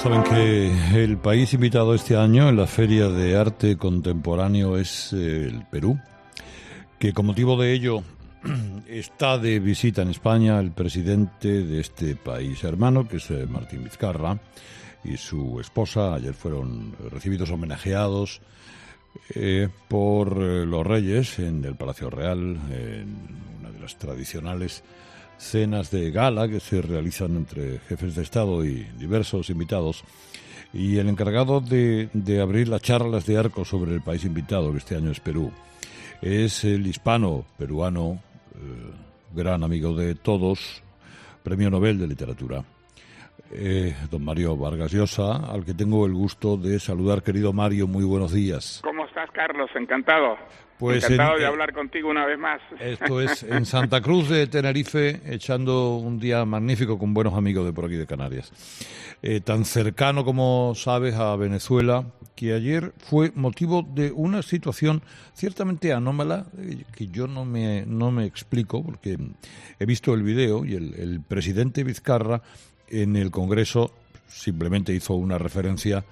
Saben que el país invitado este año en la Feria de Arte Contemporáneo es el Perú, que con motivo de ello está de visita en España el presidente de este país hermano, que es Martín Vizcarra, y su esposa. Ayer fueron recibidos, homenajeados por los reyes en el Palacio Real, en una de las tradicionales cenas de gala que se realizan entre jefes de Estado y diversos invitados. Y el encargado de abrir las charlas de arco sobre el país invitado, que este año es Perú, es el hispano-peruano, gran amigo de todos, Premio Nobel de Literatura, don Mario Vargas Llosa, al que tengo el gusto de saludar. Querido Mario, muy buenos días. ¿Cómo estás, Carlos? Encantado. Pues encantado de hablar contigo una vez más. Esto es en Santa Cruz de Tenerife, echando un día magnífico con buenos amigos de por aquí de Canarias. Tan cercano, como sabes, a Venezuela, que ayer fue motivo de una situación ciertamente anómala, que yo no me explico, porque he visto el video y el presidente Vizcarra en el Congreso simplemente hizo una referencia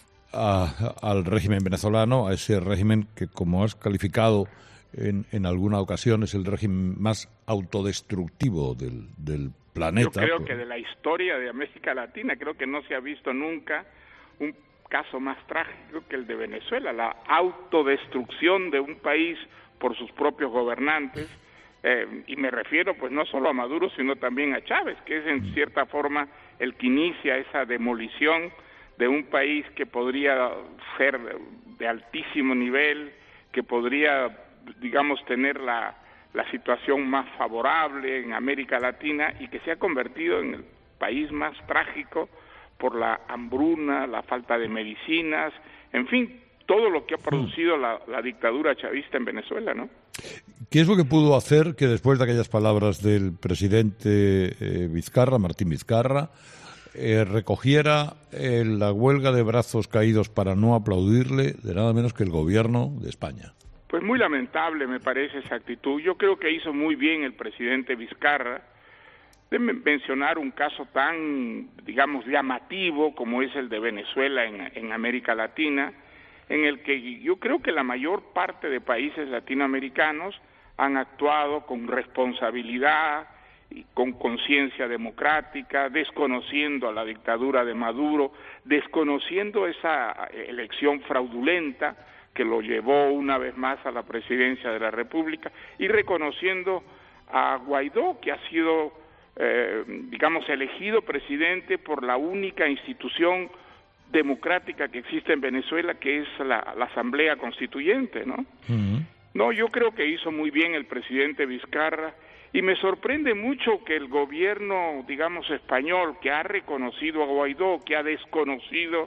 al régimen venezolano, a ese régimen que, como has calificado en alguna ocasión, es el régimen más autodestructivo del planeta. Yo creo que de la historia de América Latina, creo que no se ha visto nunca un caso más trágico que el de Venezuela, la autodestrucción de un país por sus propios gobernantes, y me refiero pues no solo a Maduro, sino también a Chávez, que es en cierta forma el que inicia esa demolición de un país que podría ser de altísimo nivel, que podría, digamos, tener la situación más favorable en América Latina, y que se ha convertido en el país más trágico por la hambruna, la falta de medicinas, en fin, todo lo que ha producido la dictadura chavista en Venezuela, ¿no? ¿Qué es lo que pudo hacer que después de aquellas palabras del presidente Vizcarra, Martín Vizcarra, recogiera la huelga de brazos caídos para no aplaudirle de nada menos que el gobierno de España? Pues muy lamentable me parece esa actitud. Yo creo que hizo muy bien el presidente Vizcarra de mencionar un caso tan, digamos, llamativo como es el de Venezuela en América Latina, en el que yo creo que la mayor parte de países latinoamericanos han actuado con responsabilidad y con conciencia democrática, desconociendo a la dictadura de Maduro, desconociendo esa elección fraudulenta que lo llevó una vez más a la presidencia de la República, y reconociendo a Guaidó, que ha sido, digamos, elegido presidente por la única institución democrática que existe en Venezuela, que es la Asamblea Constituyente, ¿no? Uh-huh. No, yo creo que hizo muy bien el presidente Vizcarra, y me sorprende mucho que el gobierno, digamos, español, que ha reconocido a Guaidó, que ha desconocido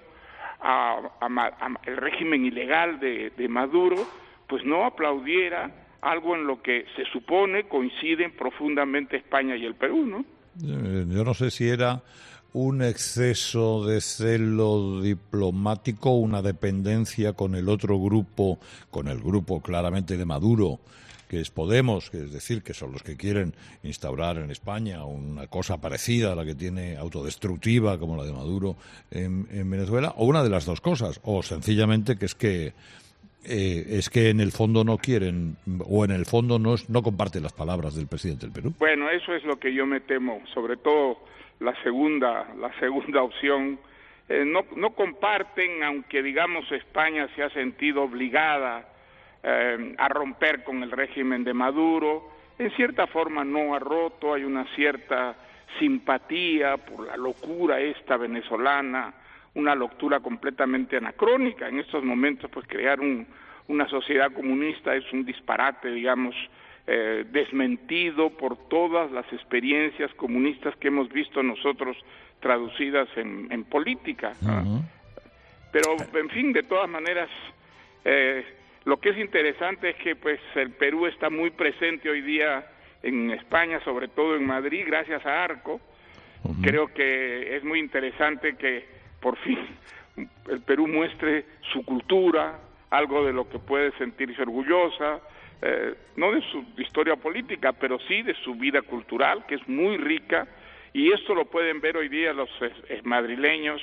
el régimen ilegal de Maduro, pues no aplaudiera algo en lo que se supone coinciden profundamente España y el Perú, ¿no? Yo no sé si era un exceso de celo diplomático, una dependencia con el otro grupo, con el grupo claramente de Maduro, que es Podemos, que es decir, que son los que quieren instaurar en España una cosa parecida a la que tiene autodestructiva como la de Maduro en Venezuela, o una de las dos cosas, o sencillamente que es que en el fondo no quieren, o en el fondo no comparten las palabras del presidente del Perú. Bueno, eso es lo que yo me temo, sobre todo la segunda opción. No comparten, aunque digamos España se ha sentido obligada a romper con el régimen de Maduro. En cierta forma no ha roto, hay una cierta simpatía por la locura esta venezolana, una locura completamente anacrónica. En estos momentos, pues crear una sociedad comunista es un disparate, digamos, desmentido por todas las experiencias comunistas que hemos visto nosotros traducidas en política. Uh-huh. Pero, en fin, de todas maneras, lo que es interesante es que pues el Perú está muy presente hoy día en España, sobre todo en Madrid, gracias a Arco. Uh-huh. Creo que es muy interesante que por fin el Perú muestre su cultura, algo de lo que puede sentirse orgullosa, no de su historia política, pero sí de su vida cultural, que es muy rica, y esto lo pueden ver hoy día los madrileños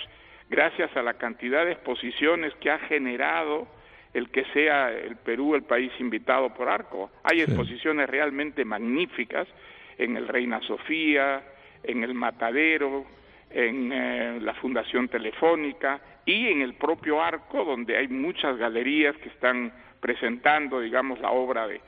gracias a la cantidad de exposiciones que ha generado el que sea el Perú el país invitado por Arco. Hay exposiciones realmente magníficas en el Reina Sofía, en el Matadero, en la Fundación Telefónica y en el propio Arco, donde hay muchas galerías que están presentando, digamos, la obra de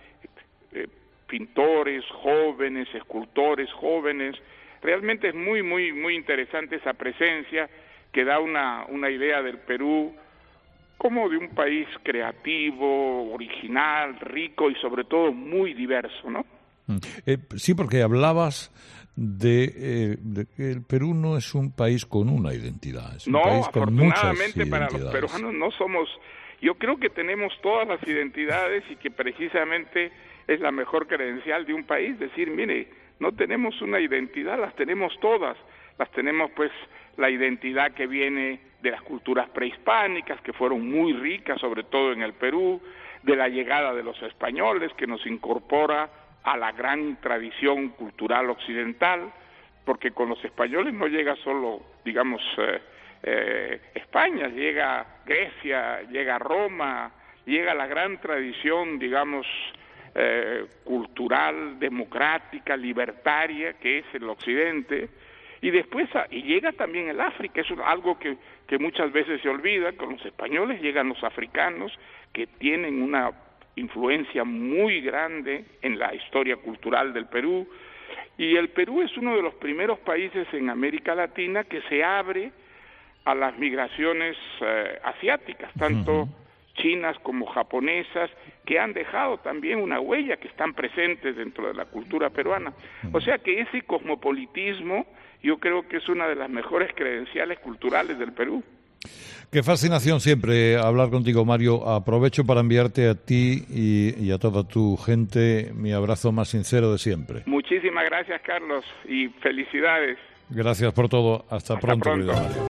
pintores jóvenes, escultores jóvenes. Realmente es muy, muy, muy interesante esa presencia que da una idea del Perú como de un país creativo, original, rico y sobre todo muy diverso, ¿no? Sí, porque hablabas de que el Perú no es un país con una identidad, es un país con muchas afortunadamente para los peruanos no somos. Yo creo que tenemos todas las identidades y que precisamente es la mejor credencial de un país, decir, mire, no tenemos una identidad, las tenemos todas. Las tenemos, pues, la identidad que viene de las culturas prehispánicas, que fueron muy ricas, sobre todo en el Perú, de la llegada de los españoles, que nos incorpora a la gran tradición cultural occidental, porque con los españoles no llega solo, digamos, España, llega Grecia, llega Roma, llega la gran tradición, digamos, cultural, democrática, libertaria, que es el occidente, y después y llega también el África. Es algo que muchas veces se olvida. Con los españoles llegan los africanos, que tienen una influencia muy grande en la historia cultural del Perú, y el Perú es uno de los primeros países en América Latina que se abre a las migraciones asiáticas, tanto chinas como japonesas, que han dejado también una huella, que están presentes dentro de la cultura peruana. O sea que ese cosmopolitismo yo creo que es una de las mejores credenciales culturales del Perú. Qué fascinación siempre hablar contigo, Mario. Aprovecho para enviarte a ti y a toda tu gente mi abrazo más sincero de siempre. Muchísimas gracias, Carlos, y felicidades. Gracias por todo. Hasta pronto, querido Mario.